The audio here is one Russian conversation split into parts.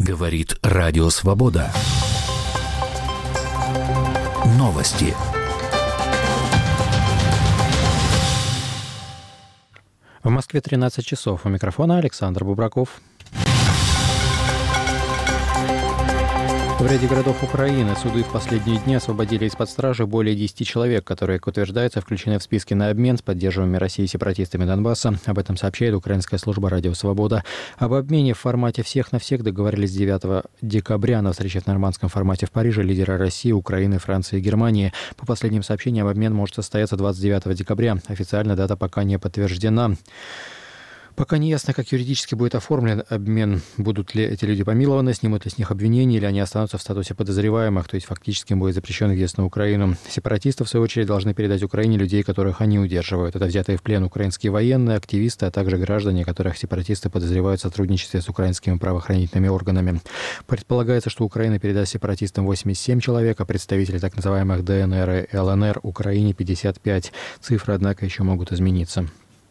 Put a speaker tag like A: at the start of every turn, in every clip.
A: Говорит Радио Свобода. Новости.
B: В Москве 13 часов. У микрофона Александр Бубраков. В ряде городов Украины суды в последние дни освободили из-под стражи более 10 человек, которые, как утверждается, включены в списки на обмен с поддерживаемыми Россией сепаратистами Донбасса. Об этом сообщает украинская служба «Радио Свобода». Об обмене в формате «всех на всех» договорились 9 декабря на встрече в нормандском формате в Париже лидеры России, Украины, Франции и Германии. По последним сообщениям, обмен может состояться 29 декабря. Официально дата пока не подтверждена. Пока не ясно, как юридически будет оформлен обмен, будут ли эти люди помилованы, снимут ли с них обвинения, или они останутся в статусе подозреваемых, то есть фактически им будет запрещен въезд на Украину. Сепаратисты, в свою очередь, должны передать Украине людей, которых они удерживают. Это взятые в плен украинские военные, активисты, а также граждане, которых сепаратисты подозревают в сотрудничестве с украинскими правоохранительными органами. Предполагается, что Украина передаст сепаратистам 87 человек, а представителей так называемых ДНР и ЛНР Украине 55. Цифры, однако, еще могут измениться.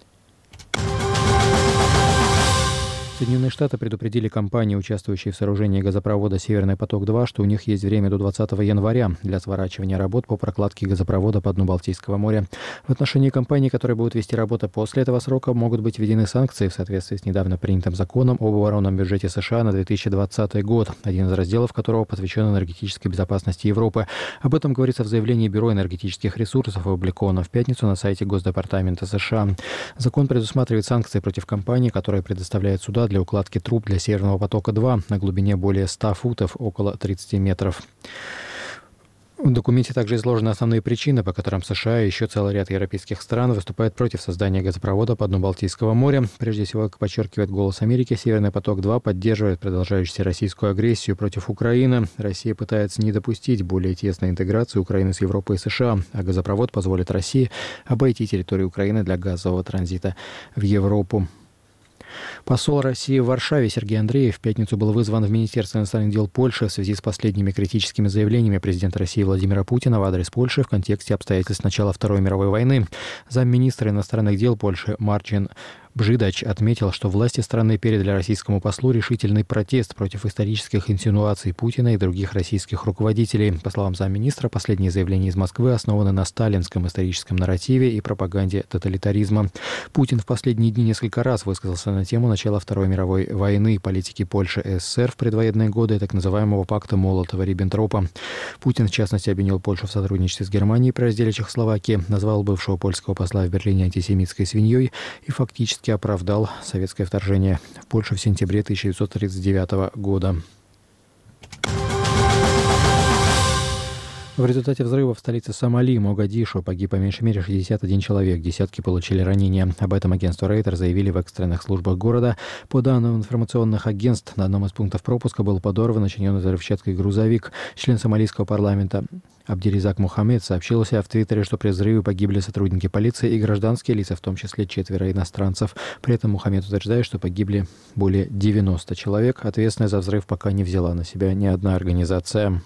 B: Соединенные Штаты предупредили компании, участвующие в сооружении газопровода «Северный поток-2», что у них есть время до 20 января для сворачивания работ по прокладке газопровода по дну Балтийского моря. В отношении компаний, которые будут вести работу после этого срока, могут быть введены санкции в соответствии с недавно принятым законом об оборонном бюджете США на 2020 год, один из разделов которого посвящен энергетической безопасности Европы. Об этом говорится в заявлении Бюро энергетических ресурсов, опубликованном в пятницу на сайте Госдепартамента США. Закон предусматривает санкции против компаний, которые предоставляют суда для укладки труб для «Северного потока-2» на глубине более 100 футов, около 30 метров. В документе также изложены основные причины, по которым США и еще целый ряд европейских стран выступают против создания газопровода по дну Балтийского моря. Прежде всего, как подчеркивает «Голос Америки», «Северный поток-2» поддерживает продолжающуюся российскую агрессию против Украины. Россия пытается не допустить более тесной интеграции Украины с Европой и США, а газопровод позволит России обойти территорию Украины для газового транзита в Европу. Посол России в Варшаве Сергей Андреев в пятницу был вызван в Министерство иностранных дел Польши в связи с последними критическими заявлениями президента России Владимира Путина в адрес Польши в контексте обстоятельств начала Второй мировой войны. Замминистра иностранных дел Польши Марчин Бжидач отметил, что власти страны передали российскому послу решительный протест против исторических инсинуаций Путина и других российских руководителей. По словам замминистра, последние заявления из Москвы основаны на сталинском историческом нарративе и пропаганде тоталитаризма. Путин в последние дни несколько раз высказался на тему начала Второй мировой войны, политики Польши и СССР в предвоенные годы и так называемого пакта Молотова-Риббентропа. Путин, в частности, обвинил Польшу в сотрудничестве с Германией при разделе Чехословакии, назвал бывшего польского посла в Берлине антисемитской свиньей и фактически оправдал советское вторжение в Польшу в сентябре 1939 года. В результате взрыва в столице Сомали, Могадишо, погиб по меньшей мере 61 человек, десятки получили ранения. Об этом агентство Рейтер заявили в экстренных службах города. По данным информационных агентств, на одном из пунктов пропуска был подорван начиненный взрывчаткой грузовик. Член сомалийского парламента Абдиризак Мухаммед сообщил у себя в Твиттере, что при взрыве погибли сотрудники полиции и гражданские лица, в том числе 4 иностранцев. При этом Мухаммед утверждает, что погибли более 90 человек. Ответственность за взрыв пока не взяла на себя ни одна организация.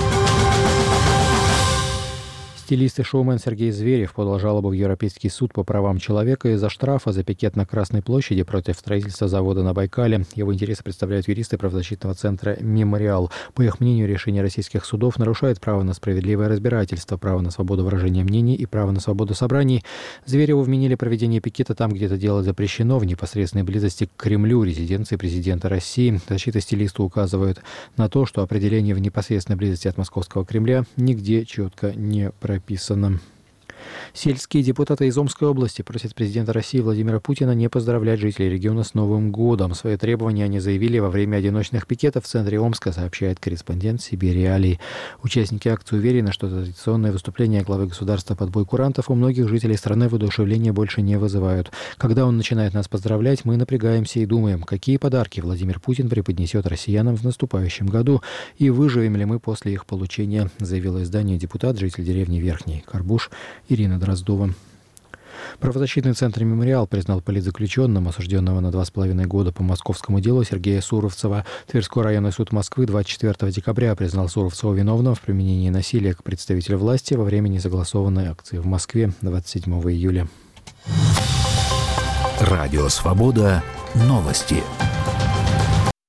B: Стилист и шоумен Сергей Зверев подал жалобу в Европейский суд по правам человека из-за штрафа за пикет на Красной площади против строительства завода на Байкале. Его интересы представляют юристы правозащитного центра «Мемориал». По их мнению, решение российских судов нарушает право на справедливое разбирательство, право на свободу выражения мнений и право на свободу собраний. Звереву вменили проведение пикета там, где это дело запрещено, в непосредственной близости к Кремлю, резиденции президента России. Защита стилиста указывает на то, что определение в непосредственной близости от Московского Кремля нигде четко не прописано. Сельские депутаты из Омской области просят президента России Владимира Путина не поздравлять жителей региона с Новым годом. Свои требования они заявили во время одиночных пикетов в центре Омска, сообщает корреспондент Сибириалии. Участники акции уверены, что традиционное выступление главы государства под бой курантов у многих жителей страны воодушевления больше не вызывают. Когда он начинает нас поздравлять, мы напрягаемся и думаем, какие подарки Владимир Путин преподнесет россиянам в наступающем году и выживем ли мы после их получения, заявила изданию депутат, житель деревни Верхний Карбуш Ирина Дроздова. Правозащитный центр «Мемориал» признал политзаключенным, осужденного на 2,5 года по московскому делу Сергея Суровцева. Тверской районный суд Москвы 24 декабря признал Суровцева виновным в применении насилия к представителю власти во время несогласованной акции в Москве 27 июля.
A: Радио «Свобода». Новости.